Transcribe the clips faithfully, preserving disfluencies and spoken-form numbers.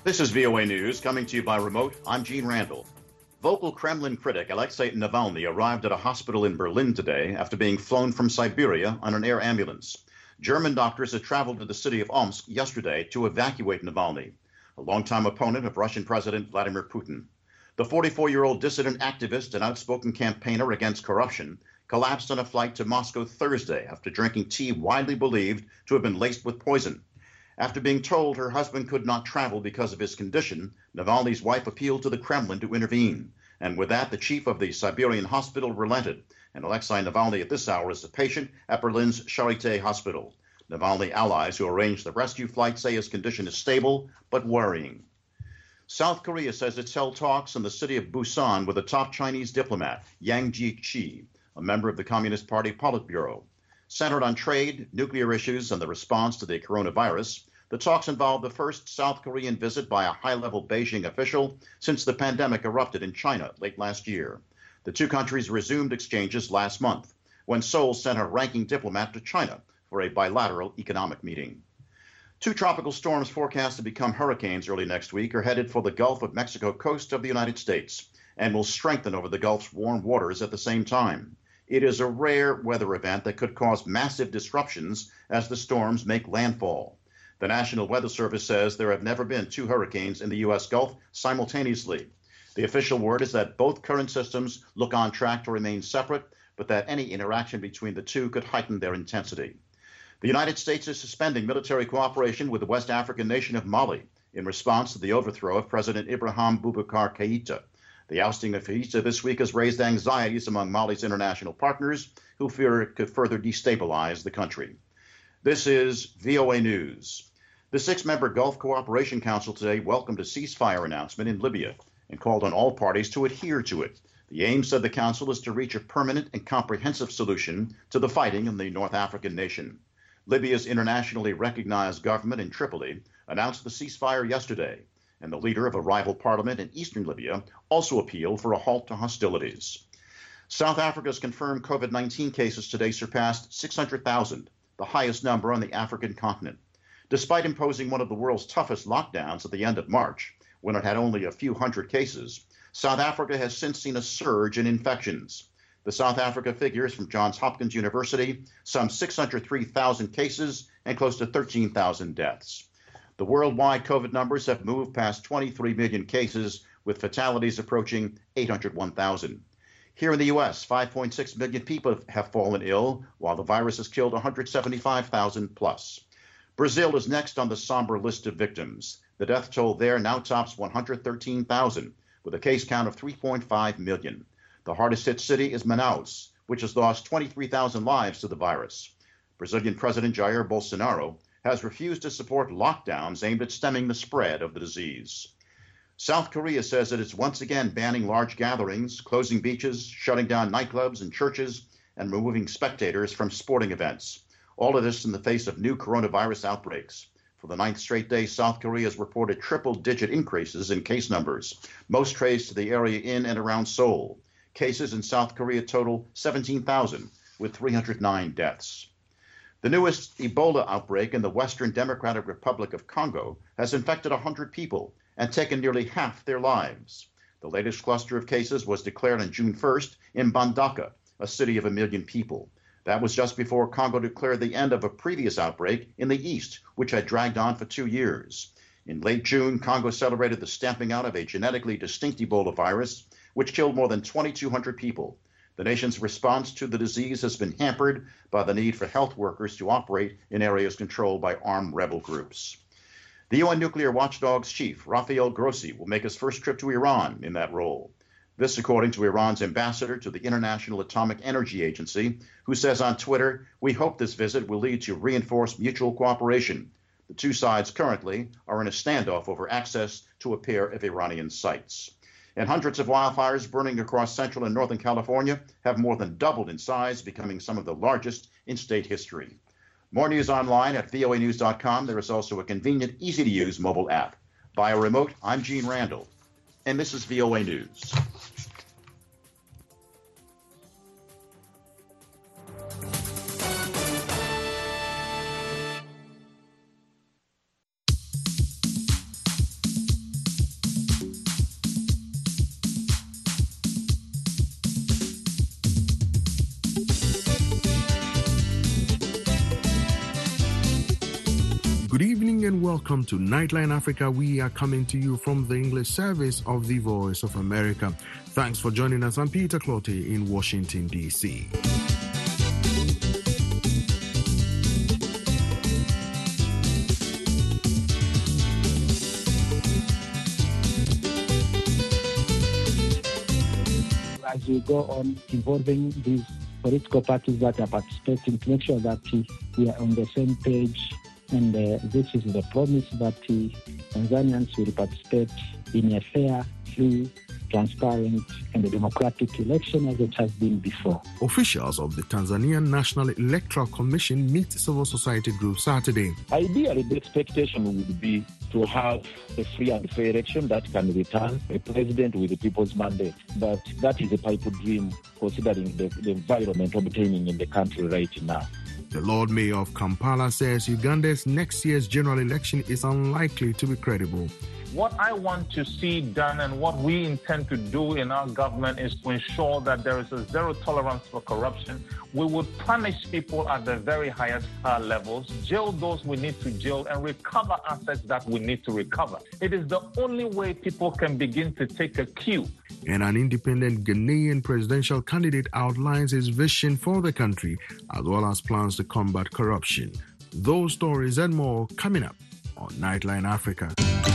This is V O A News, coming to you by remote. I'm Gene Randall. Vocal Kremlin critic Alexei Navalny arrived at a hospital in Berlin today after being flown from Siberia on an air ambulance. German doctors had traveled to the city of Omsk yesterday to evacuate Navalny, a longtime opponent of Russian President Vladimir Putin. The forty-four-year-old dissident activist and outspoken campaigner against corruption collapsed on a flight to Moscow Thursday after drinking tea widely believed to have been laced with poison. After being told her husband could not travel because of his condition, Navalny's wife appealed to the Kremlin to intervene. And with that, the chief of the Siberian hospital relented. And Alexei Navalny at this hour is a patient at Berlin's Charité Hospital. Navalny allies who arranged the rescue flight say his condition is stable but worrying. South Korea says it's held talks in the city of Busan with a top Chinese diplomat, Yang Jiechi, a member of the Communist Party Politburo. Centered on trade, nuclear issues, and the response to the coronavirus, the talks involve the first South Korean visit by a high-level Beijing official since the pandemic erupted in China late last year. The two countries resumed exchanges last month when Seoul sent a ranking diplomat to China for a bilateral economic meeting. Two tropical storms forecast to become hurricanes early next week are headed for the Gulf of Mexico coast of the United States and will strengthen over the Gulf's warm waters at the same time. It is a rare weather event that could cause massive disruptions as the storms make landfall. The National Weather Service says there have never been two hurricanes in the U S Gulf simultaneously. The official word is that both current systems look on track to remain separate, but that any interaction between the two could heighten their intensity. The United States is suspending military cooperation with the West African nation of Mali in response to the overthrow of President Ibrahim Boubacar Keïta. The ousting of Keïta this week has raised anxieties among Mali's international partners, who fear it could further destabilize the country. This is V O A News. The six-member Gulf Cooperation Council today welcomed a ceasefire announcement in Libya and called on all parties to adhere to it. The aim, said the council, is to reach a permanent and comprehensive solution to the fighting in the North African nation. Libya's internationally recognized government in Tripoli announced the ceasefire yesterday, and the leader of a rival parliament in eastern Libya also appealed for a halt to hostilities. South Africa's confirmed COVID nineteen cases today surpassed six hundred thousand, the highest number on the African continent. Despite imposing one of the world's toughest lockdowns at the end of March, when it had only a few hundred cases, South Africa has since seen a surge in infections. The South Africa figures from Johns Hopkins University, some six hundred three thousand cases and close to thirteen thousand deaths. The worldwide COVID numbers have moved past twenty-three million cases, with fatalities approaching eight hundred one thousand. Here in the U S, five point six million people have fallen ill, while the virus has killed one hundred seventy-five thousand plus. Brazil is next on the somber list of victims. The death toll there now tops one hundred thirteen thousand, with a case count of three point five million. The hardest hit city is Manaus, which has lost twenty-three thousand lives to the virus. Brazilian President Jair Bolsonaro has refused to support lockdowns aimed at stemming the spread of the disease. South Korea says that it's once again banning large gatherings, closing beaches, shutting down nightclubs and churches, and removing spectators from sporting events. All of this in the face of new coronavirus outbreaks. For the ninth straight day, South Korea has reported triple-digit increases in case numbers, most traced to the area in and around Seoul. Cases in South Korea total seventeen thousand, with three hundred nine deaths. The newest Ebola outbreak in the Western Democratic Republic of Congo has infected one hundred people and taken nearly half their lives. The latest cluster of cases was declared on June first in Mbandaka, a city of a million people. That was just before Congo declared the end of a previous outbreak in the east, which had dragged on for two years. In late June, Congo celebrated the stamping out of a genetically distinct Ebola virus, which killed more than twenty-two hundred people. The nation's response to the disease has been hampered by the need for health workers to operate in areas controlled by armed rebel groups. The U N nuclear watchdog's chief, Rafael Grossi, will make his first trip to Iran in that role. This, according to Iran's ambassador to the International Atomic Energy Agency, who says on Twitter, "We hope this visit will lead to reinforced mutual cooperation." The two sides currently are in a standoff over access to a pair of Iranian sites. And hundreds of wildfires burning across central and northern California have more than doubled in size, becoming some of the largest in state history. More news online at V O A news dot com. There is also a convenient, easy-to-use mobile app. Via remote, I'm Gene Randall, and this is V O A News. Good evening and welcome to Nightline Africa. We are coming to you from the English service of the Voice of America. Thanks for joining us. I'm Peter Clottey in Washington, D C As we go on involving these political parties that are participating, to make sure that we are on the same page. And uh, this is the promise that uh, Tanzanians will participate in a fair, free, transparent and a democratic election as it has been before. Officials of the Tanzanian National Electoral Commission meet civil society groups Saturday. Ideally, the expectation would be to have a free and fair election that can return a president with the people's mandate. But that is a pipe dream considering the, the environment obtaining in the country right now. The Lord Mayor of Kampala says Uganda's next year's general election is unlikely to be credible. What I want to see done and what we intend to do in our government is to ensure that there is a zero tolerance for corruption. We would punish people at the very highest uh, levels, jail those we need to jail, and recover assets that we need to recover. It is the only way people can begin to take a cue. And an independent Ghanaian presidential candidate outlines his vision for the country, as well as plans to combat corruption. Those stories and more coming up on Nightline Africa.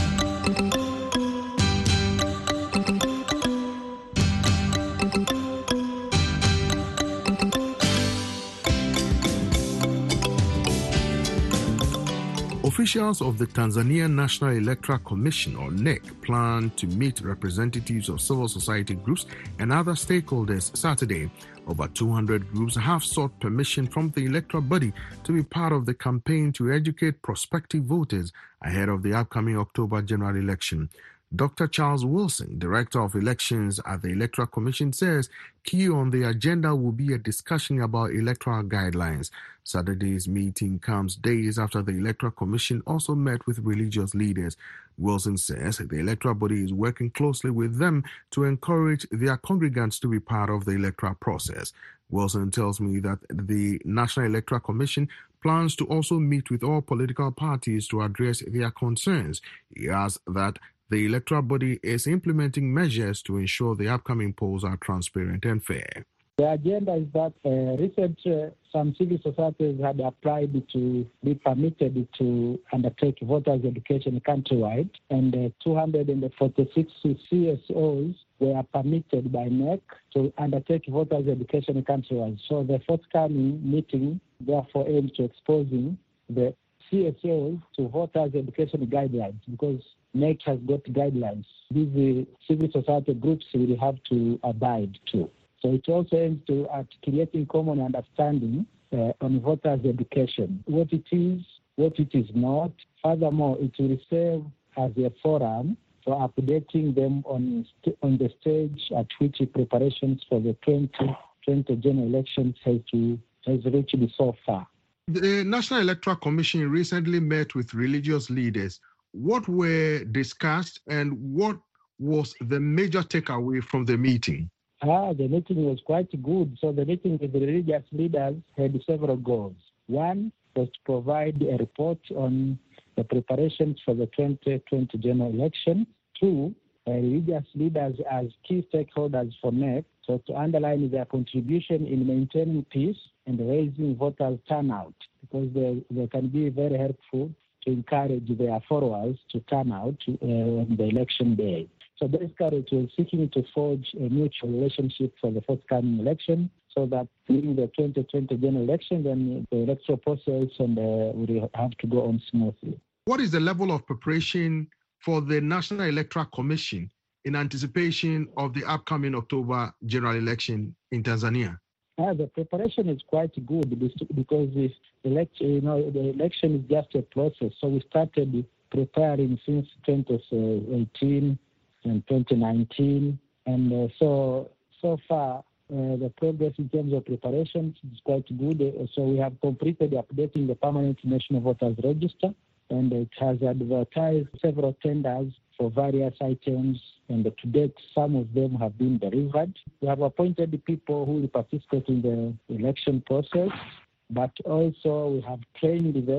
Officials of the Tanzanian National Electoral Commission, or N E C, plan to meet representatives of civil society groups and other stakeholders Saturday. Over two hundred groups have sought permission from the electoral body to be part of the campaign to educate prospective voters ahead of the upcoming October general election. Doctor Charles Wilson, Director of Elections at the Electoral Commission, says key on the agenda will be a discussion about electoral guidelines. Saturday's meeting comes days after the Electoral Commission also met with religious leaders. Wilson says the electoral body is working closely with them to encourage their congregants to be part of the electoral process. Wilson tells me that the National Electoral Commission plans to also meet with all political parties to address their concerns. He adds that the electoral body is implementing measures to ensure the upcoming polls are transparent and fair. The agenda is that uh, recent uh, some civil societies had applied to be permitted to undertake voters' education countrywide, and uh, two hundred forty-six C S Os were permitted by N E C to undertake voters' education countrywide. So the forthcoming meeting therefore aims to exposing the C S Os to voters' education guidelines, because N E C has got guidelines. These uh, civil society groups will have to abide to. So it also aims to at creating common understanding uh, on voters' education, what it is, what it is not. Furthermore, it will serve as a forum for updating them on st- on the stage at which preparations for the twenty twenty general elections has, to, has reached so far. The National Electoral Commission recently met with religious leaders. What were discussed and what was the major takeaway from the meeting? Ah, the meeting was quite good. So the meeting with the religious leaders had several goals. One was to provide a report on the preparations for the twenty twenty general election. Two, uh, religious leaders as key stakeholders for N E C, so to underline their contribution in maintaining peace and raising voters' turnout, because they, they can be very helpful to encourage their followers to turn out uh, on the election day. So basically, it was seeking to forge a mutual relationship for the forthcoming election, so that during the twenty twenty general election, then the electoral process and uh, will have to go on smoothly. What is the level of preparation for the National Electoral Commission in anticipation of the upcoming October general election in Tanzania? Uh, the preparation is quite good because the election, you know, the election is just a process. So we started preparing since twenty eighteen and twenty nineteen, and uh, so so far uh, the progress in terms of preparations is quite good. Uh, so we have completed updating the permanent national voters register, and it has advertised several tenders for various items, and to date, some of them have been delivered. We have appointed the people who will participate in the election process, but also we have trained them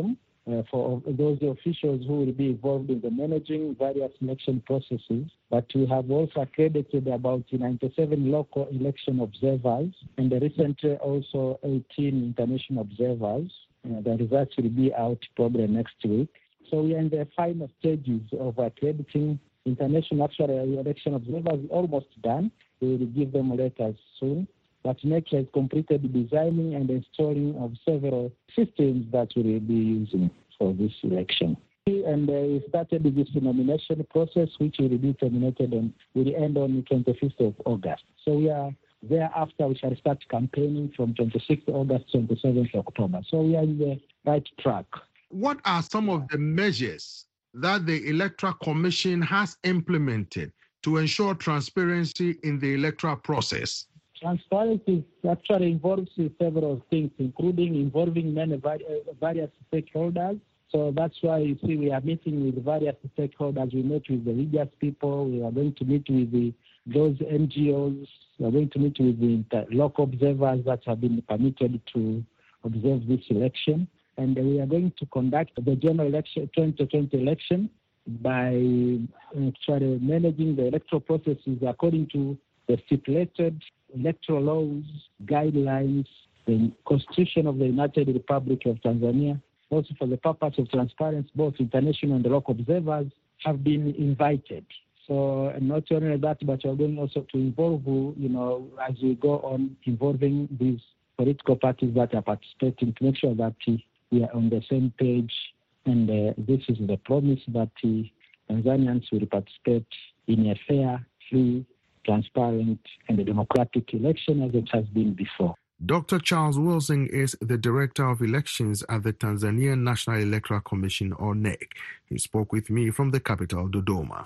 uh, for those officials who will be involved in the managing various election processes. But we have also accredited about ninety-seven local election observers and recently also eighteen international observers. Uh, the results will be out probably next week. So we are in the final stages of accrediting international actual election observers, almost done. We will give them letters soon. But N E C has completed designing and installing of several systems that we will be using for this election. And uh, we started this nomination process, which will be terminated and will end on the twenty-fifth of August. So we are thereafter, we shall start campaigning from twenty-sixth of August to twenty-seventh of October. So we are in the right track. What are some of the measures that the Electoral Commission has implemented to ensure transparency in the electoral process? Transparency actually involves several things, including involving many various stakeholders. So that's why you see we are meeting with various stakeholders. We met with the religious people. We are going to meet with the, those N G Os. We are going to meet with the local observers that have been permitted to observe this election. And we are going to conduct the general election, twenty twenty election, by actually managing the electoral processes according to the stipulated electoral laws, guidelines, the Constitution of the United Republic of Tanzania. Also for the purpose of transparency, both international and local observers have been invited. So not only that, but we're going also to involve, you know, as we go on involving these political parties that are participating to make sure that we are on the same page. And uh, this is the promise that uh, Tanzanians will participate in a fair, free, transparent, and a democratic election as it has been before. Doctor Charles Wilson is the Director of Elections at the Tanzania National Electoral Commission, or N E C. He spoke with me from the capital, Dodoma.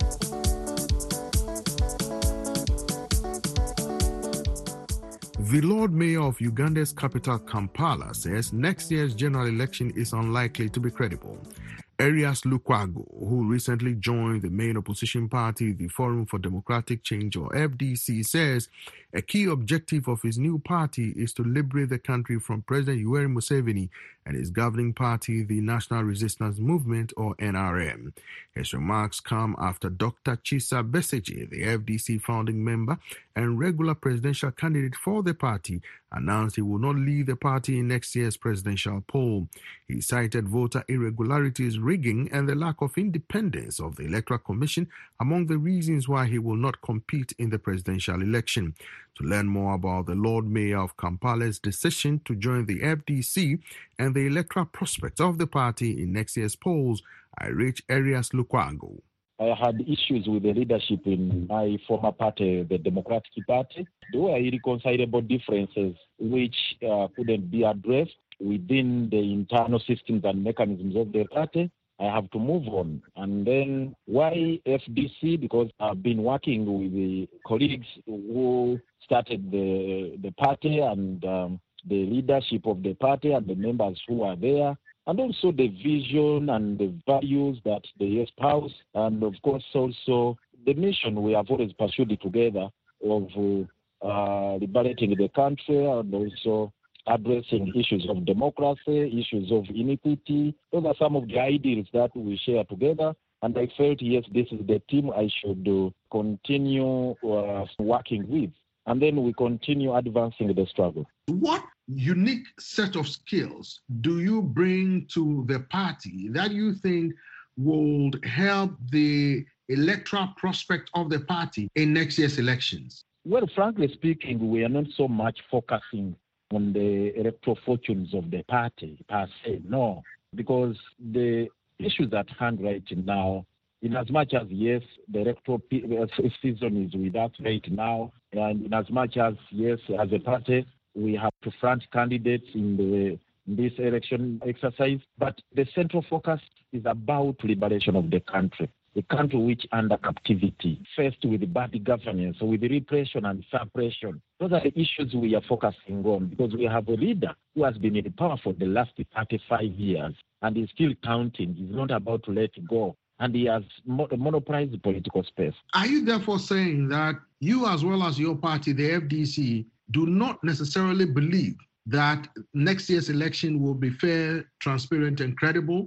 The Lord Mayor of Uganda's capital, Kampala, says next year's general election is unlikely to be credible. Erias Lukwago, who recently joined the main opposition party, the Forum for Democratic Change, or F D C, says a key objective of his new party is to liberate the country from President Yoweri Museveni and his governing party, the National Resistance Movement, or N R M. His remarks come after Doctor Chisa Besigye, the F D C founding member and regular presidential candidate for the party, announced he will not lead the party in next year's presidential poll. He cited voter irregularities, rigging, and the lack of independence of the Electoral Commission among the reasons why he will not compete in the presidential election. To learn more about the Lord Mayor of Kampala's decision to join the F D C and the electoral prospects of the party in next year's polls, I reached Erias Lukwago. I had issues with the leadership in my former party, the Democratic Party. There were irreconcilable differences which uh, couldn't be addressed within the internal systems and mechanisms of the party. I have to move on. And then why F D C? Because I've been working with the colleagues who started the, the party and um, the leadership of the party and the members who are there, and also the vision and the values that they espouse, and of course also the mission we have always pursued together of uh, liberating the country and also addressing issues of democracy, issues of inequity. Those are some of the ideals that we share together. And I felt, yes, this is the team I should uh, continue uh, working with. And then we continue advancing the struggle. What unique set of skills do you bring to the party that you think would help the electoral prospect of the party in next year's elections? Well, frankly speaking, we are not so much focusing on the electoral fortunes of the party per se, no, because the issues at hand right now, in as much as, yes, the electoral season is with us right now, and in as much as, yes, as a party, we have to front candidates in the in this election exercise, but the central focus is about liberation of the country, the country which under captivity, faced with bad governance, with repression and suppression. Those are the issues we are focusing on, because we have a leader who has been in power for the last thirty-five years and is still counting. He's not about to let go. And he has monopolized the political space. Are you therefore saying that you, as well as your party, the F D C, do not necessarily believe that next year's election will be fair, transparent, and credible?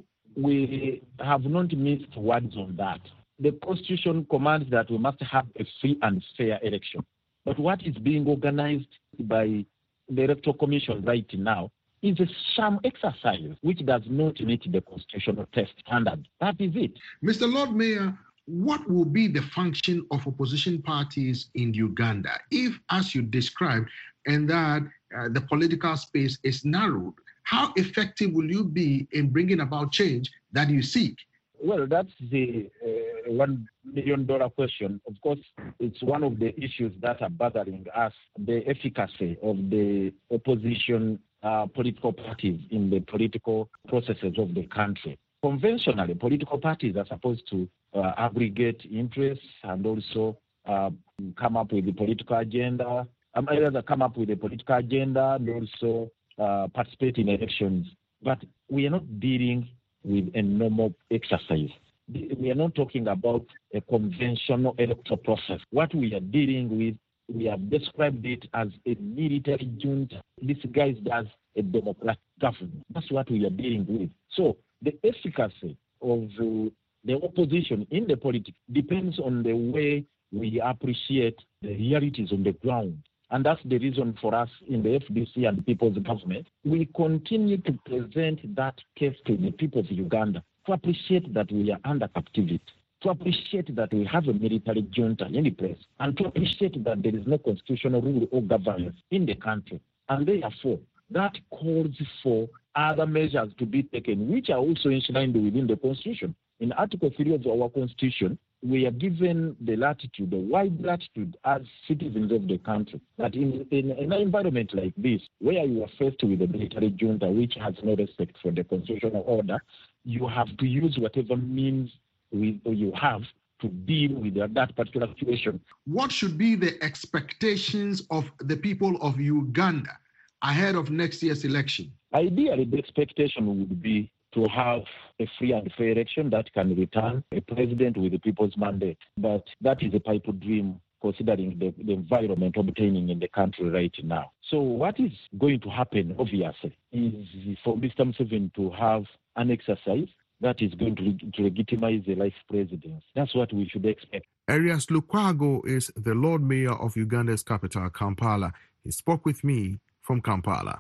We have not missed words on that. The Constitution commands that we must have a free and fair election. But what is being organized by the Electoral Commission right now is a sham exercise which does not meet the constitutional test standard. That is it. Mister Lord Mayor, what will be the function of opposition parties in Uganda if, as you described, and that uh, the political space is narrowed? How effective will you be in bringing about change that you seek? Well, that's the uh, one million dollar question. Of course, it's one of the issues that are bothering us, the efficacy of the opposition uh, political parties in the political processes of the country. Conventionally, political parties are supposed to uh, aggregate interests and also uh, come up with a political agenda, um, either come up with a political agenda and also uh, participate in elections. But we are not dealing with a normal exercise. We are not talking about a conventional electoral process. What we are dealing with, we have described it as a military junta disguised as a democratic government. That's what we are dealing with. So the efficacy of uh, the opposition in the politics depends on the way we appreciate the realities on the ground. And that's the reason for us in the F D C and the People's Government, we continue to present that case to the people of Uganda to appreciate that we are under captivity, to appreciate that we have a military junta in the place, and to appreciate that there is no constitutional rule or governance in the country. And therefore, that calls for other measures to be taken, which are also enshrined within the Constitution. In Article three of our Constitution, we are given the latitude, the wide latitude as citizens of the country, that in, in, in an environment like this, where you are faced with a military junta which has no respect for the constitutional order, you have to use whatever means we, you have to deal with that particular situation. What should be the expectations of the people of Uganda ahead of next year's election? Ideally, the expectation would be to have a free and fair election that can return a president with the people's mandate. But that is a pipe dream considering the, the environment obtaining in the country right now. So what is going to happen, obviously, is for Mister Museveni to have an exercise that is going to, to legitimize the life president. That's what we should expect. Erias Lukwago is the Lord Mayor of Uganda's capital, Kampala. He spoke with me from Kampala.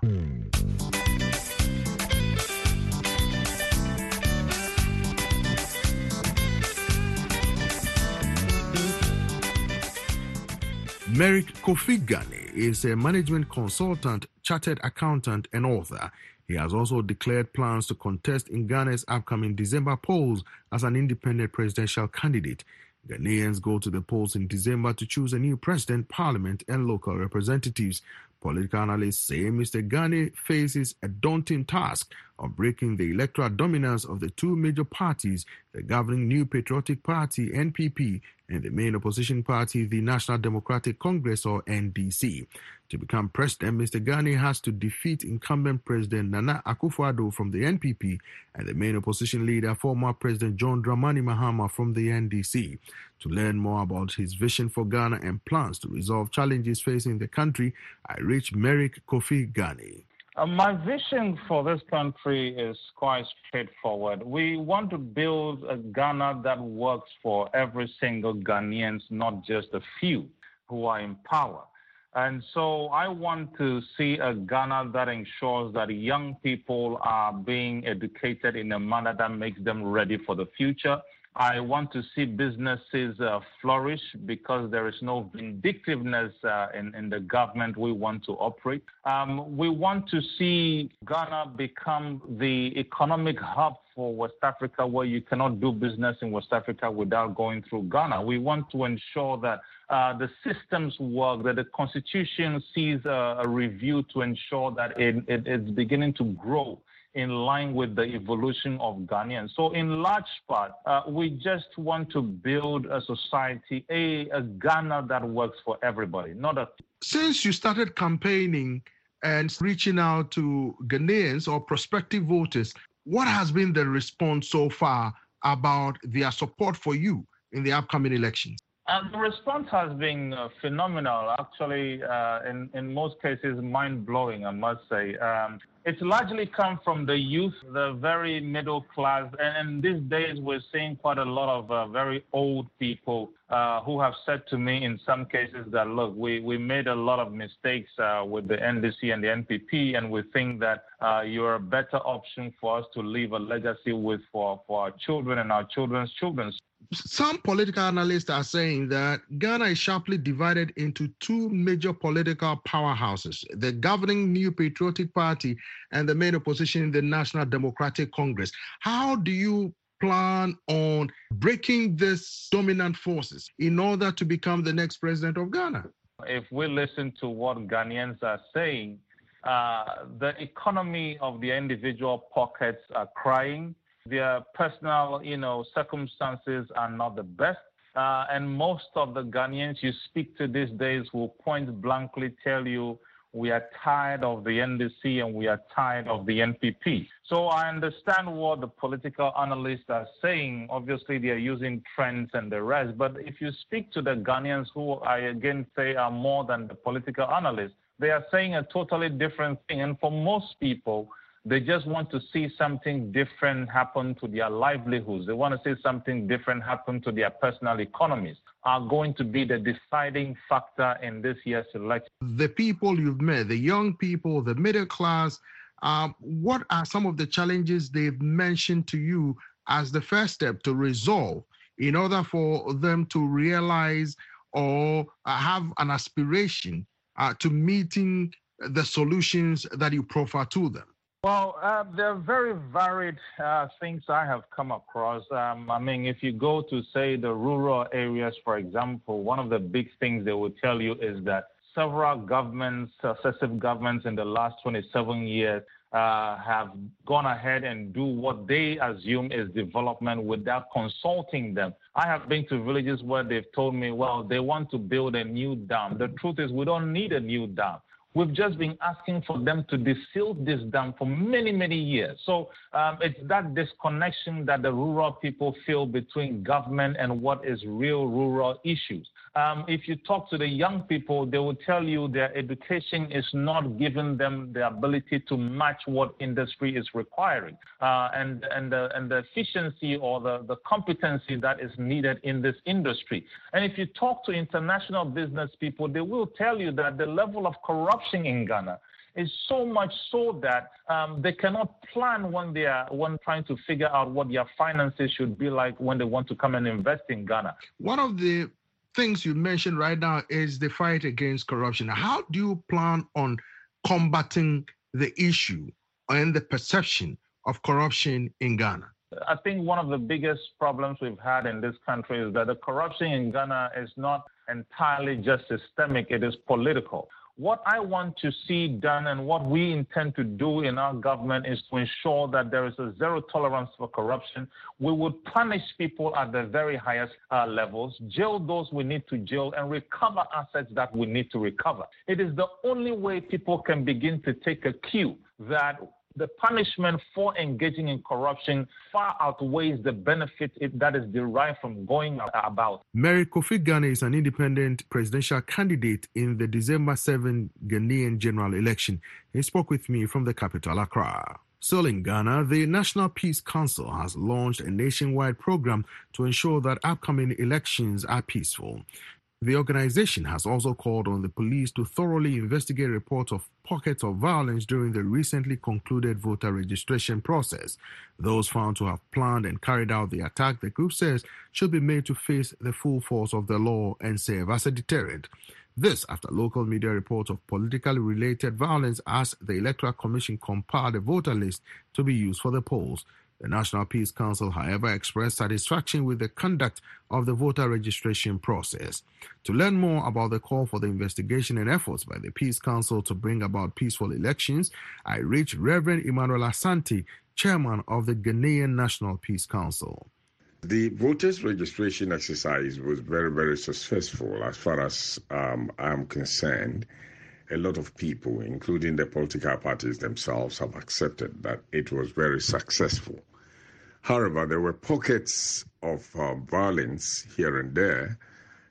Merrick Kofi Gane is a management consultant, chartered accountant, and author. He has also declared plans to contest in Ghana's upcoming December polls as an independent presidential candidate. Ghanaians go to the polls in December to choose a new president, parliament, and local representatives. Political analysts say Mister Gane faces a daunting task of breaking the electoral dominance of the two major parties, the governing New Patriotic Party, N P P, and the main opposition party, the National Democratic Congress, or N D C. To become president, Mister Gane has to defeat incumbent President Nana Akufo-Addo from the N P P and the main opposition leader, former President John Dramani Mahama from the N D C. To learn more about his vision for Ghana and plans to resolve challenges facing the country, I reached Merrick Kofi Gane. Uh, my vision for this country is quite straightforward. We want to build a Ghana that works for every single Ghanaian, not just a few who are in power. And so I want to see a Ghana that ensures that young people are being educated in a manner that makes them ready for the future. I want to see businesses uh, flourish because there is no vindictiveness uh, in, in the government we want to operate. Um, we want to see Ghana become the economic hub for West Africa, where you cannot do business in West Africa without going through Ghana. We want to ensure that uh, the systems work, that the Constitution sees a, a review to ensure that it, it, it's beginning to grow in line with the evolution of Ghanaians. So in large part, uh, we just want to build a society, a, a Ghana that works for everybody, not a... Since you started campaigning and reaching out to Ghanaians or prospective voters, what has been the response so far about their support for you in the upcoming elections? And the response has been uh, phenomenal, actually, uh, in, in most cases, mind-blowing, I must say. Um, it's largely come from the youth, the very middle class, and, and these days we're seeing quite a lot of uh, very old people uh, who have said to me in some cases that, look, we, we made a lot of mistakes uh, with the N D C and the N P P, and we think that uh, you're a better option for us to leave a legacy with for, for our children and our children's children. Some political analysts are saying that Ghana is sharply divided into two major political powerhouses, the governing New Patriotic Party and the main opposition, the National Democratic Congress. How do you plan on breaking these dominant forces in order to become the next president of Ghana? If we listen to what Ghanaians are saying, uh, the economy of the individual pockets are crying. Their personal, you know, circumstances are not the best. Uh, and most of the Ghanaians you speak to these days will point blankly tell you we are tired of the N D C and we are tired of the N P P. So I understand what the political analysts are saying. Obviously, they are using trends and the rest. But if you speak to the Ghanaians who I again say are more than the political analysts, they are saying a totally different thing. And for most people, they just want to see something different happen to their livelihoods. They want to see something different happen to their personal economies, are going to be the deciding factor in this year's election. The people you've met, the young people, the middle class, uh, what are some of the challenges they've mentioned to you as the first step to resolve in order for them to realize or uh, have an aspiration uh, to meeting the solutions that you proffer to them? Well, uh, there are very varied uh, things I have come across. Um, I mean, if you go to, say, the rural areas, for example, one of the big things they will tell you is that several governments, successive governments in the last twenty-seven years uh, have gone ahead and do what they assume is development without consulting them. I have been to villages where they've told me, well, they want to build a new dam. The truth is we don't need a new dam. We've just been asking for them to desilt this dam for many, many years. So um, it's that disconnection that the rural people feel between government and what is real rural issues. Um, if you talk to the young people, they will tell you their education is not giving them the ability to match what industry is requiring uh, and, and, the, and the efficiency or the, the competency that is needed in this industry. And if you talk to international business people, they will tell you that the level of corruption in Ghana is so much so that um, they cannot plan when they are when trying to figure out what their finances should be like when they want to come and invest in Ghana. One of the things you mentioned right now is the fight against corruption. How do you plan on combating the issue and the perception of corruption in Ghana? I think one of the biggest problems we've had in this country is that the corruption in Ghana is not entirely just systemic, it is political. What I want to see done and what we intend to do in our government is to ensure that there is a zero tolerance for corruption. We would punish people at the very highest uh, levels, jail those we need to jail, and recover assets that we need to recover. It is the only way people can begin to take a cue that the punishment for engaging in corruption far outweighs the benefit that is derived from going about. Mary Kofi Ghana is an independent presidential candidate in the December seventh Ghanaian general election. He spoke with me from the capital, Accra. Still in Ghana, the National Peace Council has launched a nationwide program to ensure that upcoming elections are peaceful. The organization has also called on the police to thoroughly investigate reports of pockets of violence during the recently concluded voter registration process. Those found to have planned and carried out the attack, the group says, should be made to face the full force of the law and serve as a deterrent. This after local media reports of politically related violence as the Electoral Commission compiled a voter list to be used for the polls. The National Peace Council, however, expressed satisfaction with the conduct of the voter registration process. To learn more about the call for the investigation and efforts by the Peace Council to bring about peaceful elections, I reached Reverend Emmanuel Asante, chairman of the Ghanaian National Peace Council. The voters registration exercise was very, very successful as far as um, I'm concerned. A lot of people, including the political parties themselves, have accepted that it was very successful. However, there were pockets of uh, violence here and there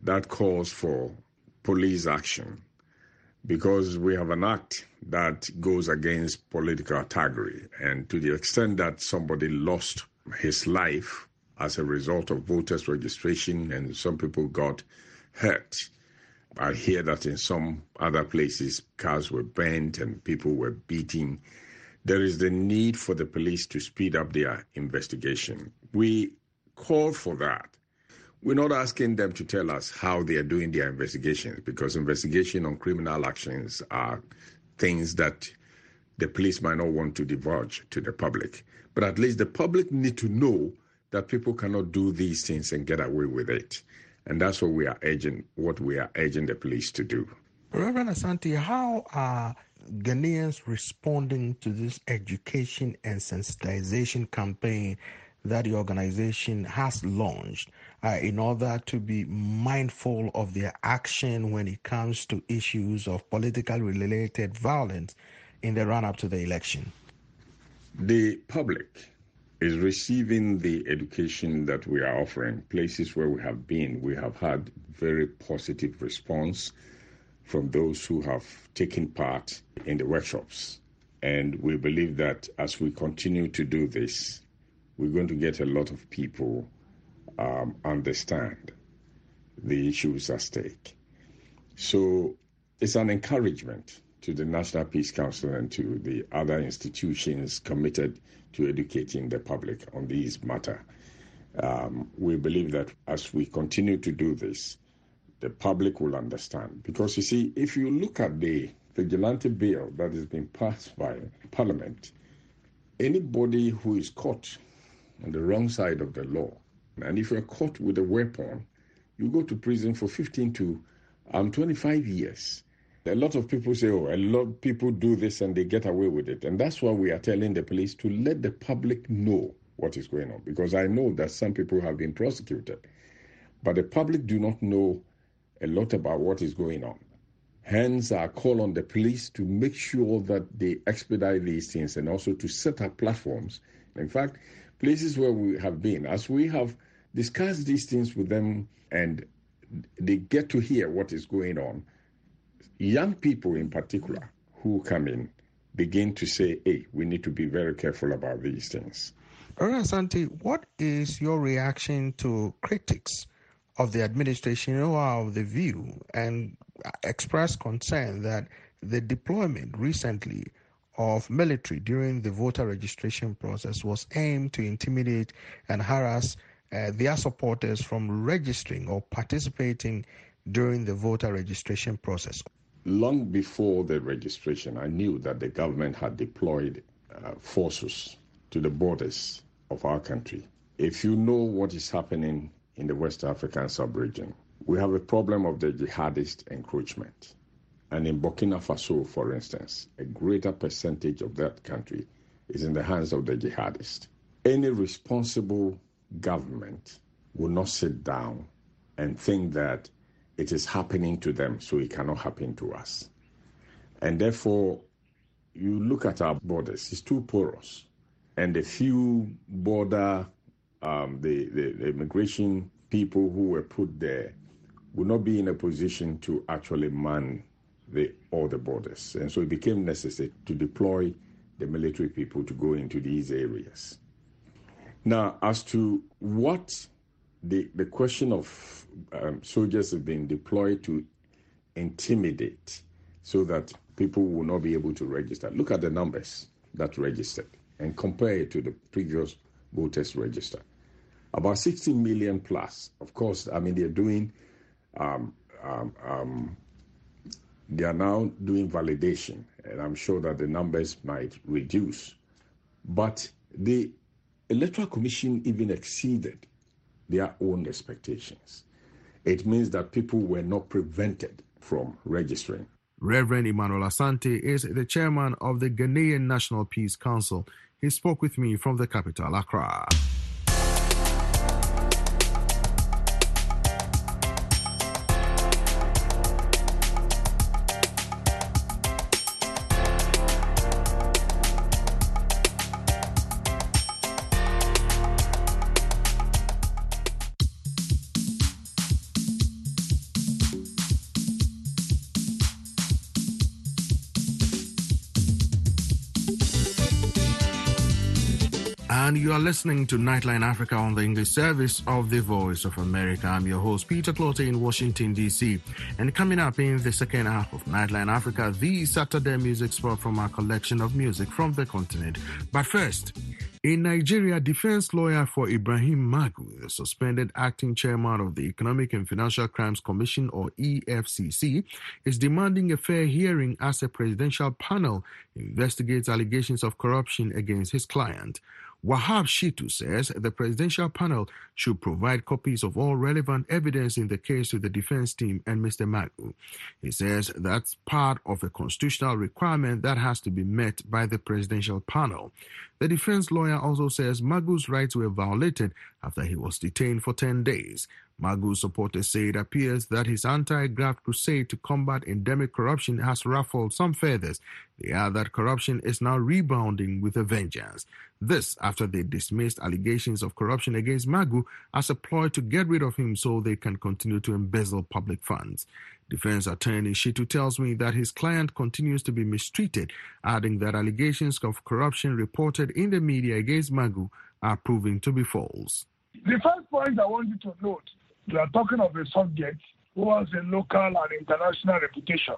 that calls for police action, because we have an act that goes against political thuggery. And to the extent that somebody lost his life as a result of voters' registration and some people got hurt, I hear that in some other places cars were burnt and people were beaten. There is the need for the police to speed up their investigation. We call for that. We're not asking them to tell us how they are doing their investigations, because investigation on criminal actions are things that the police might not want to divulge to the public. But at least the public need to know that people cannot do these things and get away with it. And that's what we are urging, what we are urging the police to do. Reverend Asante, how are Ghanaians responding to this education and sensitization campaign that the organization has launched uh, in order to be mindful of their action when it comes to issues of politically related violence in the run-up to the election? The public is receiving the education that we are offering. Places where we have been, we have had very positive response from those who have taken part in the workshops. And we believe that as we continue to do this, we're going to get a lot of people um, understand the issues at stake. So it's an encouragement to the National Peace Council and to the other institutions committed to educating the public on these matters. Um, we believe that as we continue to do this, the public will understand. Because you see, if you look at the vigilante bill that has been passed by Parliament, anybody who is caught on the wrong side of the law, and if you're caught with a weapon, you go to prison for fifteen to um, twenty-five years. A lot of people say, oh, a lot of people do this and they get away with it. And that's why we are telling the police to let the public know what is going on. Because I know that some people have been prosecuted, but the public do not know a lot about what is going on. Hence, I call on the police to make sure that they expedite these things and also to set up platforms. In fact, places where we have been, as we have discussed these things with them and they get to hear what is going on, young people in particular who come in begin to say, hey, we need to be very careful about these things. Asante, what is your reaction to critics of the administration who are of the view and express concern that the deployment recently of military during the voter registration process was aimed to intimidate and harass uh, their supporters from registering or participating during the voter registration process? Long before the registration, I knew that the government had deployed uh, forces to the borders of our country. If you know what is happening in the West African sub-region, we have a problem of the jihadist encroachment. And in Burkina Faso, for instance, a greater percentage of that country is in the hands of the jihadists. Any responsible government will not sit down and think that it is happening to them, so it cannot happen to us. And therefore, you look at our borders, it's too porous. And the few border, um, the, the, the immigration people who were put there will not be in a position to actually man the, all the borders. And so it became necessary to deploy the military people to go into these areas. Now, as to what the, the question of um, soldiers have been deployed to intimidate so that people will not be able to register. Look at the numbers that registered and compare it to the previous voters register. About sixty million plus. Of course, I mean, they're doing, um, um, um, they are now doing validation, and I'm sure that the numbers might reduce. But the Electoral Commission even exceeded their own expectations. It means that people were not prevented from registering. Reverend Emmanuel Asante is the chairman of the Ghanaian National Peace Council. He spoke with me from the capital, Accra. And you are listening to Nightline Africa on the English service of the Voice of America. I'm your host, Peter Clottey in Washington, D C. And coming up in the second half of Nightline Africa, the Saturday music spot from our collection of music from the continent. But first, in Nigeria, defense lawyer for Ibrahim Magu, the suspended acting chairman of the Economic and Financial Crimes Commission, or E F C C, is demanding a fair hearing as a presidential panel investigates allegations of corruption against his client. Wahab Shitu says the presidential panel should provide copies of all relevant evidence in the case to the defense team and Mister Magu. He says that's part of a constitutional requirement that has to be met by the presidential panel. The defense lawyer also says Magu's rights were violated after he was detained for ten days. Magu's supporters say it appears that his anti-graft crusade to combat endemic corruption has ruffled some feathers. They add that corruption is now rebounding with a vengeance. This after they dismissed allegations of corruption against Magu as a ploy to get rid of him so they can continue to embezzle public funds. Defense attorney Shitu tells me that his client continues to be mistreated, adding that allegations of corruption reported in the media against Magu are proving to be false. The first point I want you to note, you are talking of a subject who has a local and international reputation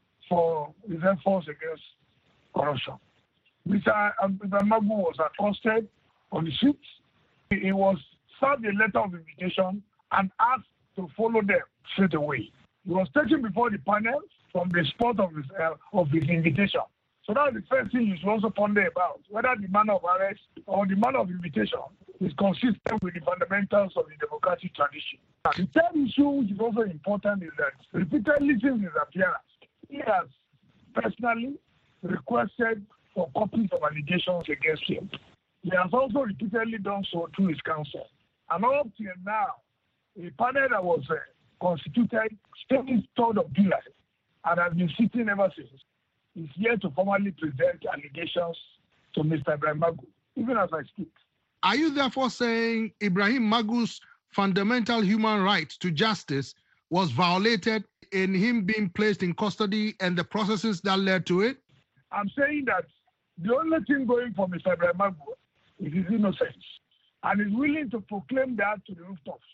for his efforts against corruption. Mister Magu was accosted on the street. He was served a letter of invitation and asked to follow them straight away. He was taken before the panel from the spot of his, uh, of his invitation. So that's the first thing you should also ponder about, whether the manner of arrest or the manner of invitation is consistent with the fundamentals of the democratic tradition. The third issue, which is also important, is that repeatedly since his appearance, he has personally requested for copies of allegations against him. He has also repeatedly done so through his counsel. And up till now, a panel that was uh, constituted starting third of July and has been sitting ever since, is here to formally present allegations to Mister Ibrahim Magu, even as I speak. Are you therefore saying Ibrahim Magu's fundamental human right to justice was violated in him being placed in custody and the processes that led to it? I'm saying that the only thing going for Mister Ibrahim Magu is his innocence, and is willing to proclaim that to the rooftops.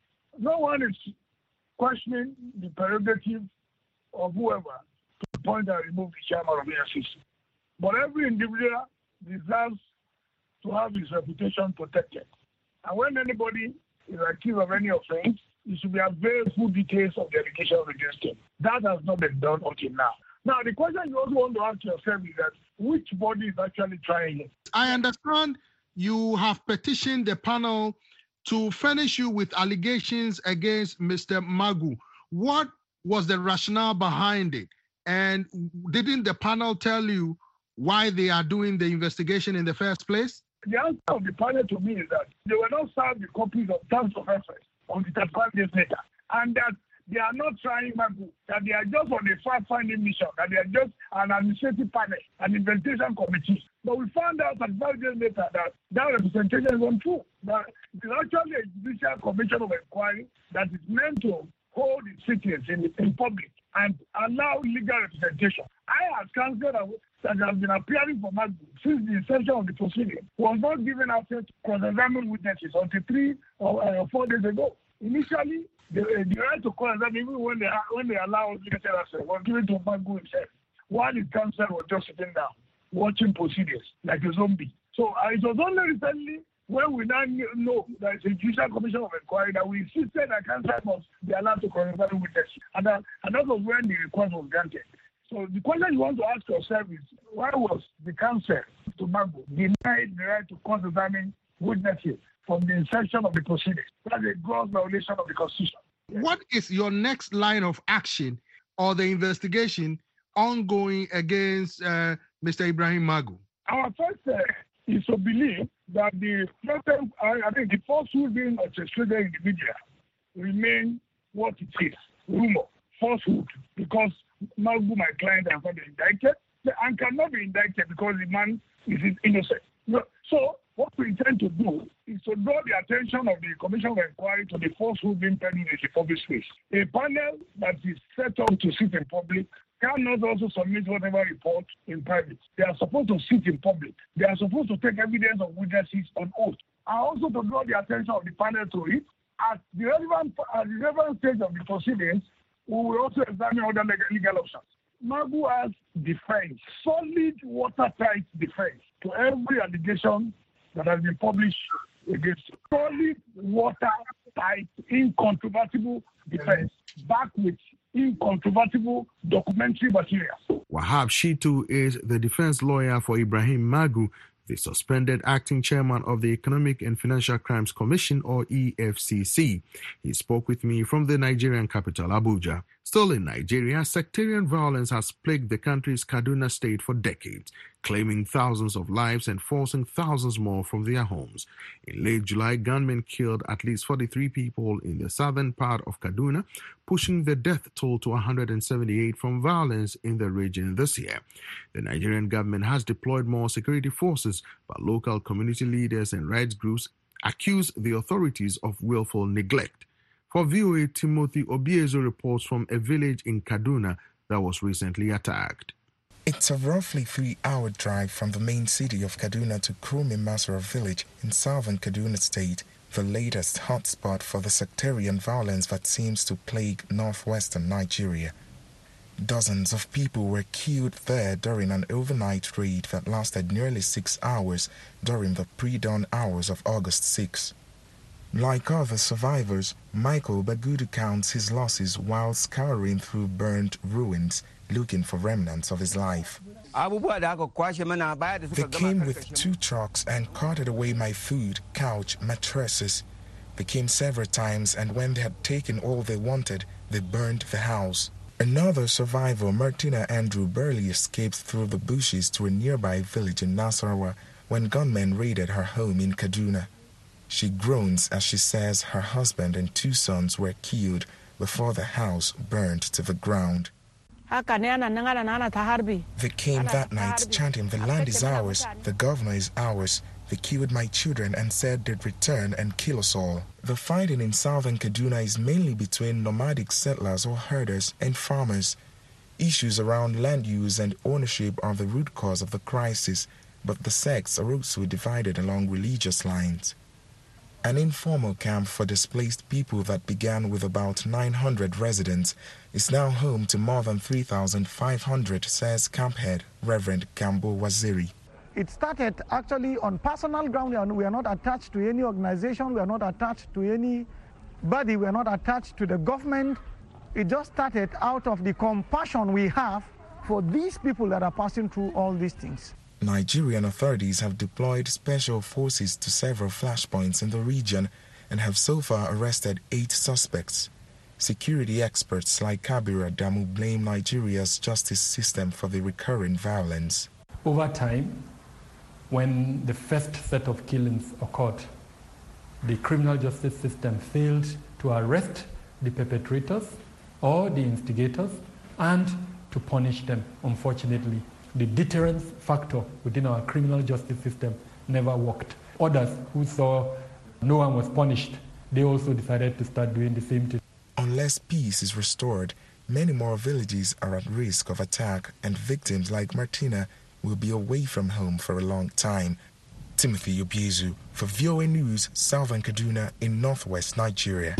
No one is questioning the prerogative of whoever to appoint and remove the chairman of the E F C C. But every individual deserves to have his reputation protected. And when anybody is accused of any offense, it should be available full details of the allegations against him. That has not been done until now. Now, the question you also want to ask yourself is that which body is actually trying it? I understand you have petitioned the panel to furnish you with allegations against Mister Magu. What was the rationale behind it? And didn't the panel tell you why they are doing the investigation in the first place? The answer of the panel to me is that they were not served the copies of terms of reference on the thirty-five days later, and that they are not trying Magu, that they are just on a fact-finding mission, that they are just an administrative panel, an investigation committee. But we found out thirty-five days later that that representation is untrue. That it is actually a judicial commission of inquiry that is meant to hold its sittings in, in public and allow legal representation. I, as counsel that has been appearing for Magu since the inception of the proceeding, was not given access to cross-examine witnesses until three or uh, four days ago. Initially, the, uh, the right to cross-examine, even when they when they allow legal access, was given to Magu himself, while his counsel was just sitting down, watching proceedings like a zombie. So uh, it was only recently, when we now know that it's a judicial commission of inquiry, that we insisted that counsel must be allowed to cross-examine witnesses, and that, and that was when the request was granted. So the question you want to ask yourself is, why was the counsel to Magu denied the right to cross-examine witnesses from the inception of the proceedings? That's a gross violation of the Constitution. What is your next line of action or the investigation ongoing against uh, Mister Ibrahim Magu? Our first uh, is to believe that the present, I, I think the falsehood being orchestrated in the media remain what it is, rumor, falsehood, because Magu, my client, has not been indicted and cannot be indicted because the man is innocent. So what we intend to do is to draw the attention of the Commission of Inquiry to the falsehood being pending in the public space. A panel that is set up to sit in public cannot also submit whatever report in private. They are supposed to sit in public. They are supposed to take evidence of witnesses on oath. And also to draw the attention of the panel to it. At the relevant, at the relevant stage of the proceedings, we will also examine other legal options. Magu has defense, solid watertight defense to every allegation that has been published against it. Solid watertight, incontrovertible defense, backed with incontrovertible documentary material. Wahab Shitu is the defense lawyer for Ibrahim Magu, the suspended acting chairman of the Economic and Financial Crimes Commission, or E F C C. He spoke with me from the Nigerian capital, Abuja. Still in Nigeria, sectarian violence has plagued the country's Kaduna state for decades, claiming thousands of lives and forcing thousands more from their homes. In late July, gunmen killed at least forty-three people in the southern part of Kaduna, pushing the death toll to one hundred seventy-eight from violence in the region this year. The Nigerian government has deployed more security forces, but local community leaders and rights groups accuse the authorities of willful neglect. For V O A, Timothy Obiezo reports from a village in Kaduna that was recently attacked. It's a roughly three-hour drive from the main city of Kaduna to Krumi Masura village in southern Kaduna state, the latest hotspot for the sectarian violence that seems to plague northwestern Nigeria. Dozens of people were killed there during an overnight raid that lasted nearly six hours during the pre-dawn hours of August sixth. Like other survivors, Michael Bagudu counts his losses while scouring through burnt ruins, looking for remnants of his life. They came with two trucks and carted away my food, couch, mattresses. They came several times, and when they had taken all they wanted, they burned the house. Another survivor, Martina Andrew, barely escaped through the bushes to a nearby village in Nasarawa when gunmen raided her home in Kaduna. She groans as she says her husband and two sons were killed before the house burned to the ground. They came that night chanting, "The land is ours, the governor is ours." They killed my children and said they'd return and kill us all. The fighting in southern Kaduna is mainly between nomadic settlers or herders and farmers. Issues around land use and ownership are the root cause of the crisis, but the sects are also divided along religious lines. An informal camp for displaced people that began with about nine hundred residents is now home to more than three thousand five hundred, says camp head Reverend Gambo Waziri. It started actually on personal ground, and we are not attached to any organization, we are not attached to anybody, we are not attached to the government. It just started out of the compassion we have for these people that are passing through all these things. Nigerian authorities have deployed special forces to several flashpoints in the region and have so far arrested eight suspects. Security experts like Kabir Adamu blame Nigeria's justice system for the recurring violence. Over time, when the first set of killings occurred, the criminal justice system failed to arrest the perpetrators or the instigators and to punish them. Unfortunately, the deterrence factor within our criminal justice system never worked. Others who saw no one was punished, they also decided to start doing the same thing. Unless peace is restored, many more villages are at risk of attack, and victims like Martina will be away from home for a long time. Timothy Obiezu for V O A News, Southern Kaduna in northwest Nigeria.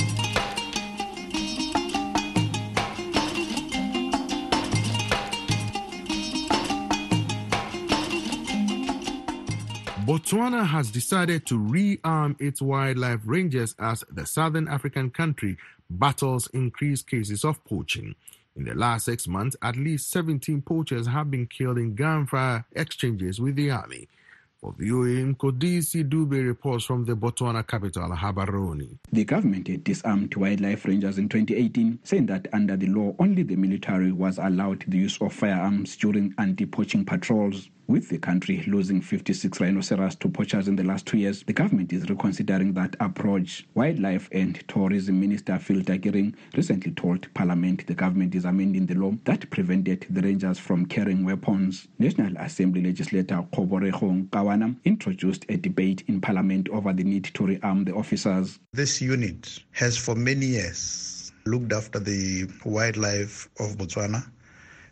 Botswana has decided to rearm its wildlife rangers as the southern African country battles increased cases of poaching. In the last six months, at least seventeen poachers have been killed in gunfire exchanges with the army. For V O A, Nkodisi Dube reports from the Botswana capital, Gaborone. The government had disarmed wildlife rangers in twenty eighteen, saying that under the law, only the military was allowed the use of firearms during anti-poaching patrols. With the country losing fifty-six rhinoceros to poachers in the last two years, the government is reconsidering that approach. Wildlife and Tourism Minister Phil Takiring recently told Parliament the government is amending the law that prevented the rangers from carrying weapons. National Assembly legislator Koboreho Kawana introduced a debate in Parliament over the need to rearm the officers. This unit has for many years looked after the wildlife of Botswana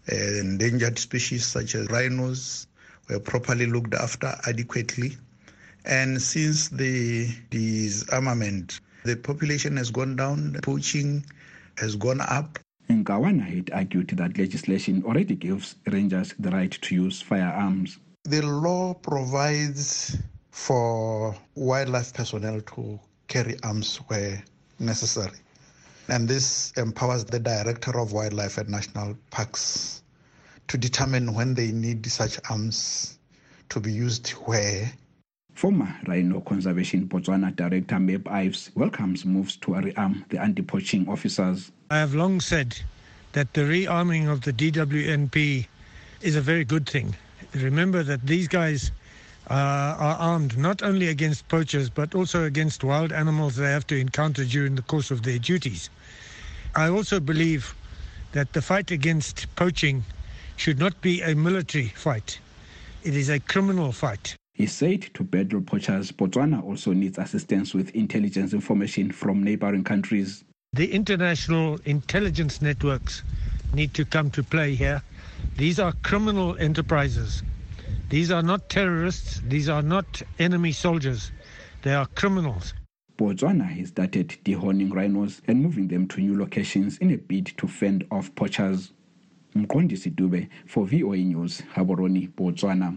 Uh, endangered species such as rhinos were properly looked after adequately. And since the disarmament, the population has gone down, poaching has gone up. Nkawana had argued that legislation already gives rangers the right to use firearms. The law provides for wildlife personnel to carry arms where necessary. And this empowers the Director of Wildlife and National Parks to determine when they need such arms to be used where. Former Rhino Conservation Botswana Director Meb Ives welcomes moves to rearm the anti-poaching officers. I have long said that the rearming of the D W N P is a very good thing. Remember that these guys uh, are armed not only against poachers but also against wild animals they have to encounter during the course of their duties. I also believe that the fight against poaching should not be a military fight. It is a criminal fight. He said to battle poachers, Botswana also needs assistance with intelligence information from neighboring countries. The international intelligence networks need to come to play here. These are criminal enterprises. These are not terrorists. These are not enemy soldiers. They are criminals. Botswana has started dehorning rhinos and moving them to new locations in a bid to fend off poachers. Mqondisi Dube for V O A News, Gaborone, Botswana.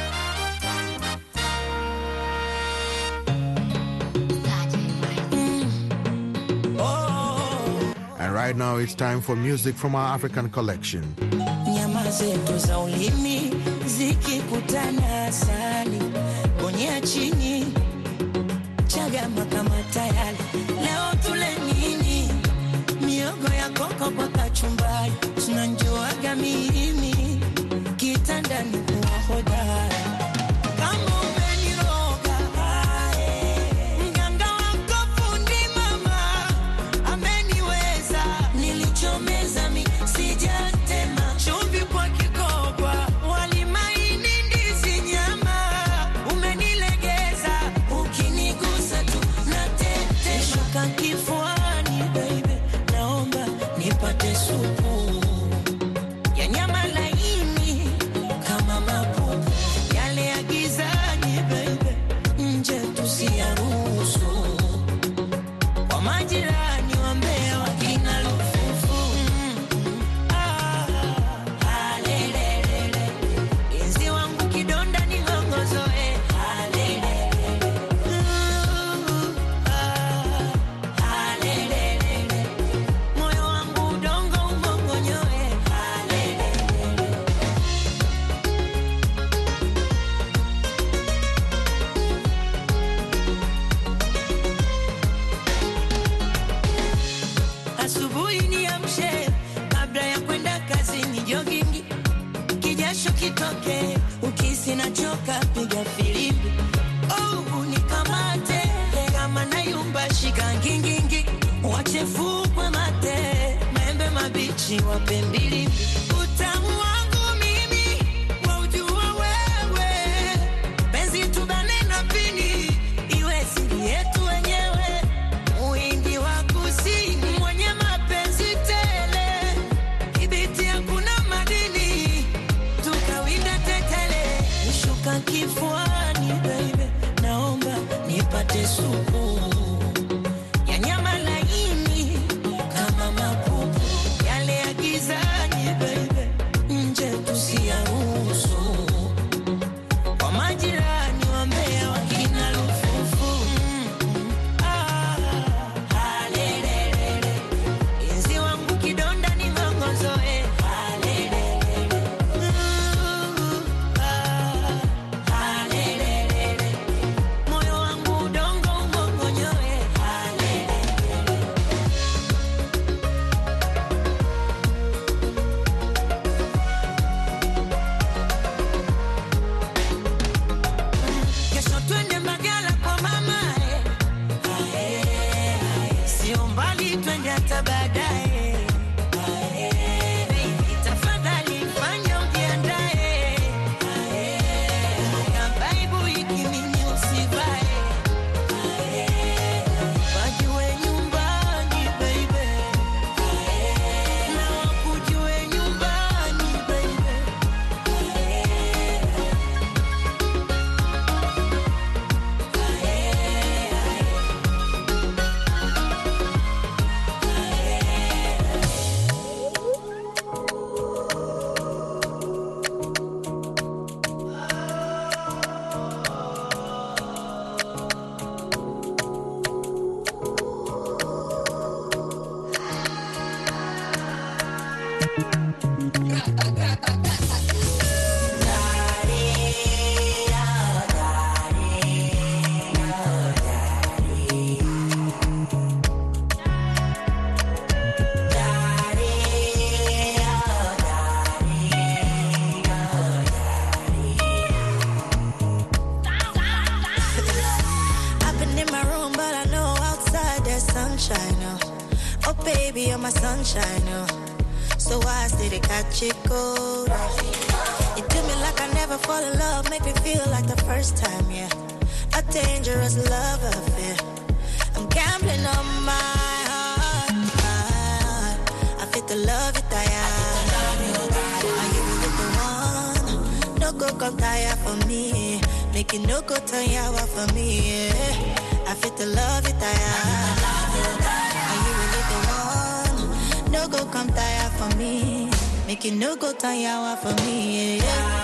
And right now it's time for music from our African collection. Nyama zetu za ulimi zikikutana asali bonyea chini chagama kama tayari leo tule nini miogo ya koko kwa kachumbari tunanjoaga mimi kitandani kuwa hodari kama umeniroga mganga wako fundi mama ameniweza nilichomeza mi sijatema chumvi kwa kikogwa wali maini ndizi nyama umenilegeza ukinigusa tu natete shuka kifuani baby naomba nipate supu ya nyama laini kama mapupu yale ya gizani baby nje tusiyaruhusu kwa majirani wa Mbeya wakina lufufu ah, halelelele enzi wangu kidonda ni ngongozoe halelelele ah, halelelele moyo wangu udongo umongonyoe halelelele asubuhi niamshe kabla ya kwenda kazini jogingi kijasho kitoke ukisi nachoka piga filimbi oh unikamate kama nayumba shika ngingingi wache fukwe mate maembe mabichi wape mbili utamu wangu mimi waujua wewe penzi tubane na pini iwe siri yetu wenyewe uingi wa kusini mwenye mapenzi tele ibiti hakuna madini tukawinda tetele nishuka kifuani baby naomba nipate supu ya nyama laini kama mapupu yale ya gizani baby nje tusiyaruhusu kwa majirani wa Mbeya wakina lufufu ah, halelelele enzi wangu kidonda ni ngongozoe halelelele ah, halelelele moyo wangu udongo umongonyoe halelelele kesho twende Mbagala kwa mama eh. Ae, ae. Sio mbali twende hata baadaye Ae, baby, tafadhali fanya ujiandae Ae, kabaibu ikimini usivae Ae, wajue nyumbani baby Ae, na wakujue nyumbani there's sunshine, oh. Oh, baby, you're my sunshine, oh. So why stay to catch it cold? You do me like I never fall in love, make me feel like the first time, yeah. A dangerous love affair. I'm gambling on my heart. I fit the love it I am. Are you really the one? No go come tire for me. Make it no go turn yawa for me, yeah. I fit the love it I am. Are you really the one? No go come tire for me. Make it no go turn yawa for me, yeah.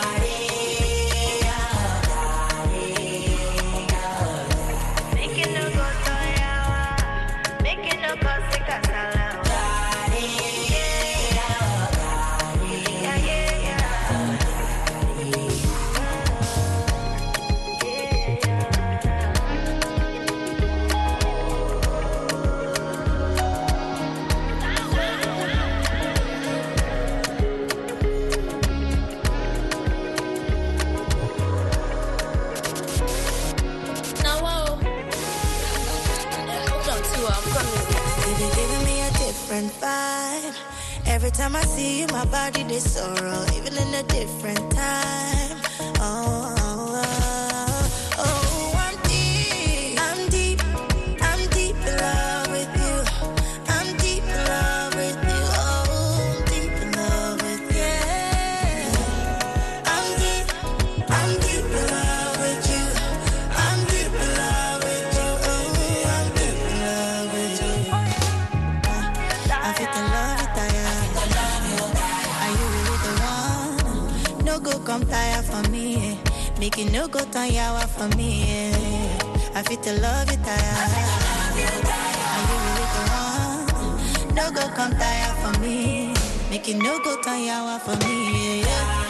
Vibe. Every time I see you, my body they sorrow, even in a different time. Oh, oh, oh, oh, I'm deep, I'm deep, I'm deep in love with you. I'm deep in love with you. Oh, I'm deep in love with you. I'm deep, I'm deep in love with you. I'm deep in love with you. Oh, I'm deep in love with you. I fit the love it I am. Are you really the one? No go come tire for me. Make it no go turn yawa for me. I fit the love it I am. Are you really the one? No go come tire for me. Make it no go turn yawa for me.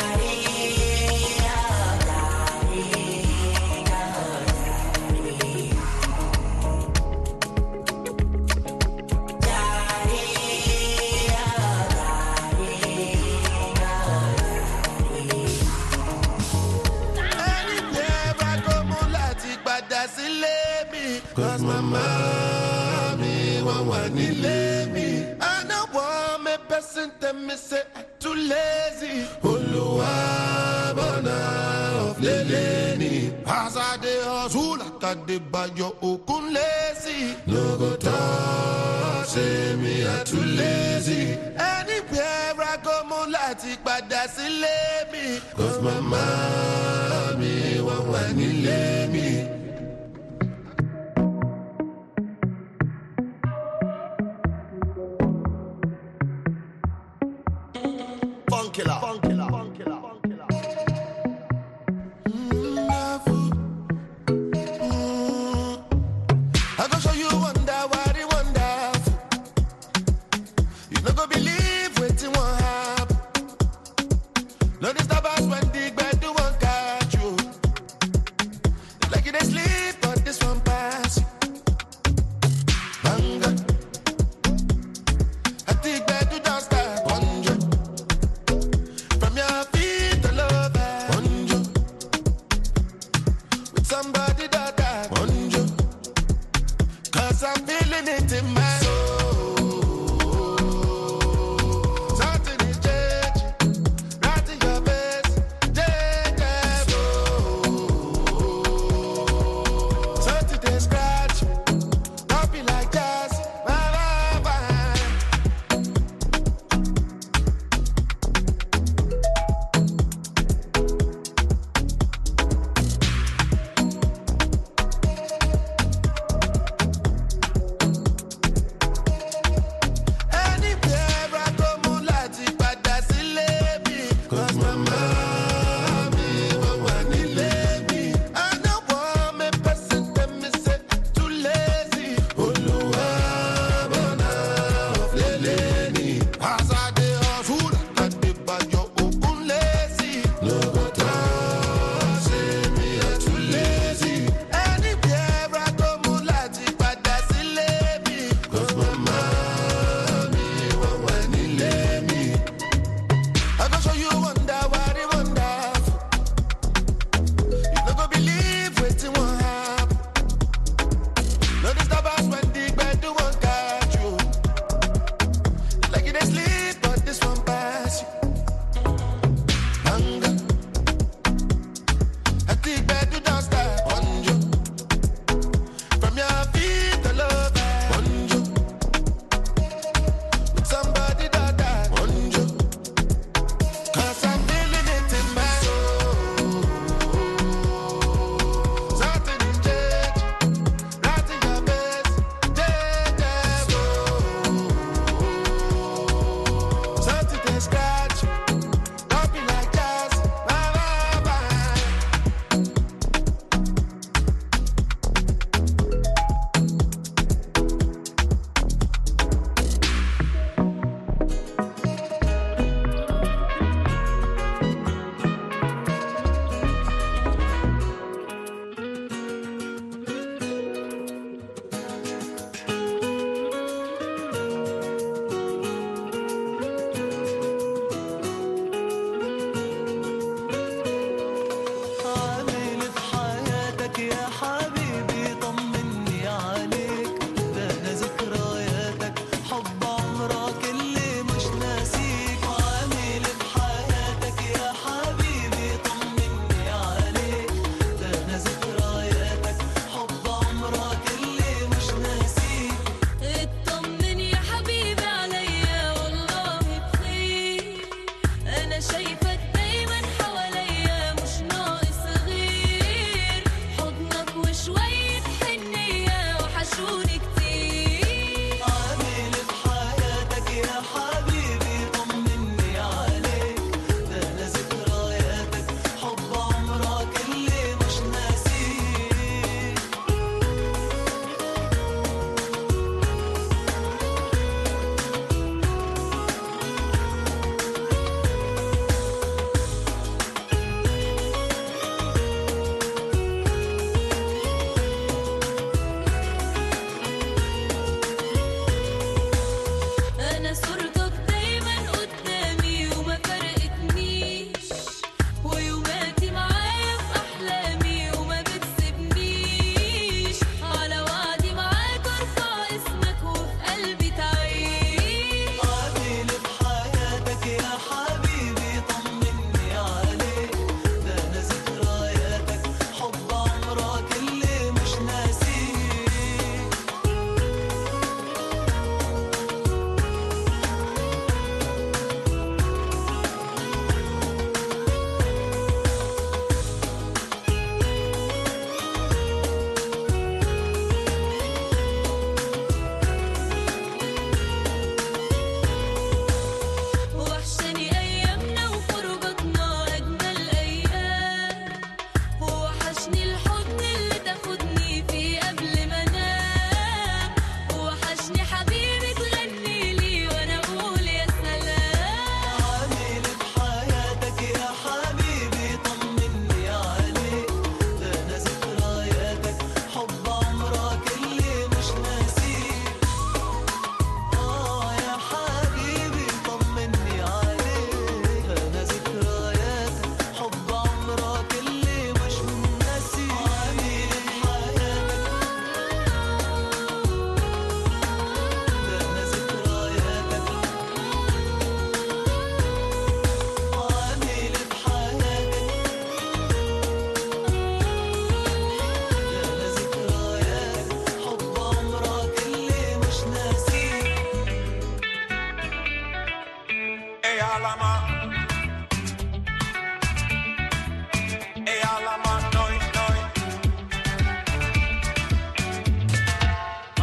Cause my mommy won't want to let me. I know one me person tell me say I'm too lazy. Oluwa bona of leleni. As I dey hustle like I dey buy your okun lazy. No go talk, say me I'm too lazy. Anywhere I go, mo lati pada sile me. Cause my mommy won't want to let me. Killer. Funk killer. Funk killer. Funk killer. Mm, mm. I go show you wonder what it wonderful. You not gonna believe what you want happen. No disturbance when the bed do one catch you. Like you they sleep, but this one pass you. Banga. I think bed do don't start conjure. From your feet to love bonjour. With somebody that I bonjour. Cause I'm feeling it in my soul. Something is changing. Right in your face. Change. Something they scratch. Don't be like jazz. Bye, bye, bye.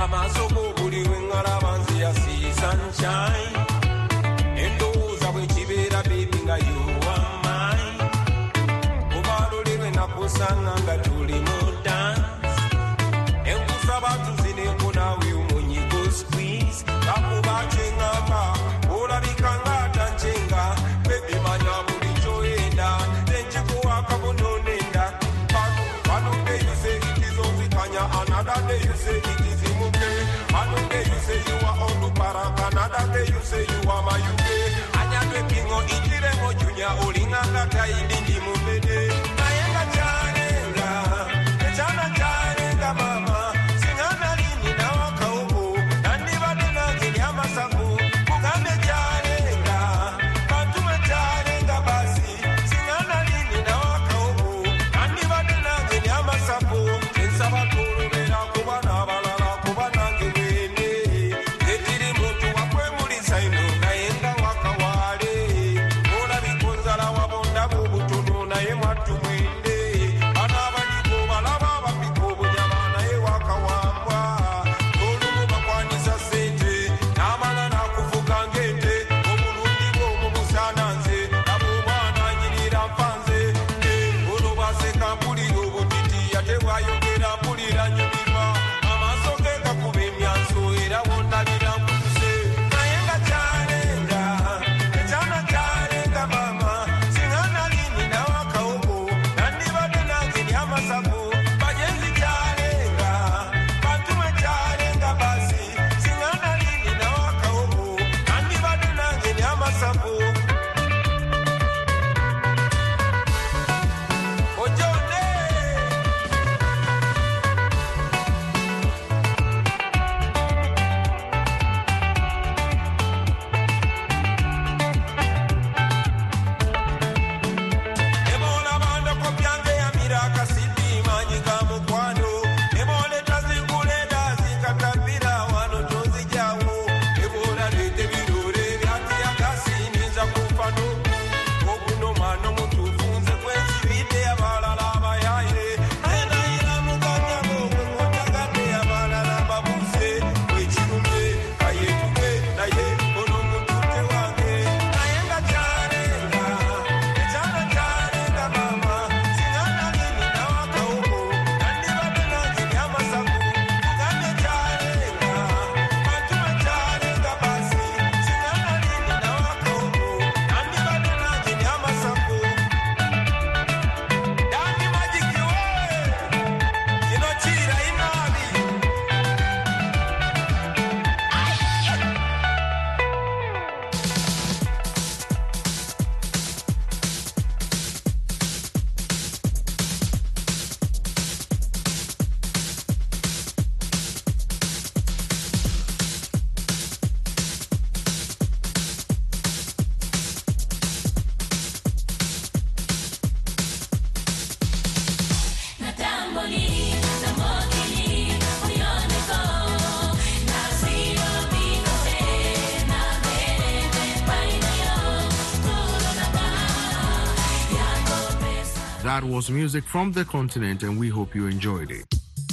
amasoko buli wengalaba nziya see sunshine endowooza bwe kibeera baby nga you are mine obalolirwe nakusanga nga tuli mu dance enkusaba tuzineko nawe omunyigo squeeze kakuba kyengamba olabika ng'atancenga baby manya buli kyoyenda nenkikuwa kabononenda one day you say it is Ovikanya, another day you say it is Imuke. One day you say you are Oluparak, another day you say you are Mayuke. Anyadwe pingo itiremo junior, olinganga taidindi mumede. Nayenga chanenga, echana chanenga mama. Singana lini na waka ubu, nandi badena gini amasaku. Kugambe chanenga, bantume chanenga basi. Singana lini na waka ubu, nandi badena gini amasaku. Sabatoro bera kuba nabalala kuba nange wene etiri muntu wakwe muli saino nayenga wakawale ola bikonzala wabonda bubutono naye mwattu mwende bana abaliko balaba abapika obunyama naye wakawambwa olumu bakwanisa sente n'amala n'akuvuga ng'ente obulungi bw'omu busaananze nabo omwana anyirira mpanze olwo bwaseka mpulira obutiti yate bwayogera mpulira nyumirwa amaaso ge gakuba emyanso era wondabira mpuse naye nga kyalenga ekyana kyalenga mama singana lini nawakawobo nandibadde nange ndi amasago bagenzi kyalenga bantume kyalenga basi singana lini nawakawobo nandibadde nange ndi amasago ojone ebola banda ko byange ya miraka sidi manyiga mukwano ebola tazikuleda zikatabira wano tozi jawo ebola lete birore byati yakasini za kufano obuno mano mutufunze kwezibide abalala abayaye ena ira muganya bwe kwotagade abalala babuse wekirumye kayetuke naye ono mutute wange naye nga kyalenga ekyana kyalenga mama singana lini nawakawobo nandibadde nange ndi amasaku kugambe kyalenga bantume kyalenga basi singana lini nawakawobo nandibadde nange ndi amasaku dani magikiwe kino kiira inaabi That was music from the continent, and we hope you enjoyed it.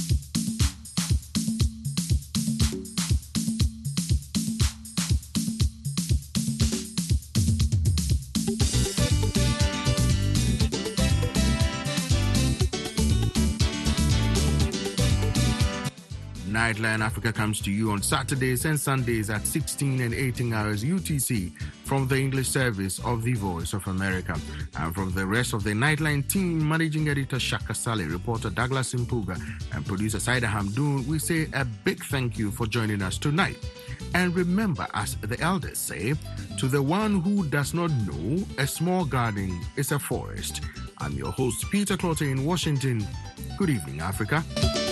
Nightline Africa comes to you on Saturdays and Sundays at sixteen and eighteen hours U T C from the English service of the Voice of America. And from the rest of the Nightline team, Managing Editor Shaka Saleh, reporter Douglas Impuga, and producer Saida Hamdoun, we say a big thank you for joining us tonight. And remember, as the elders say, to the one who does not know, a small garden is a forest. I'm your host, Peter Clotter in Washington. Good evening, Africa.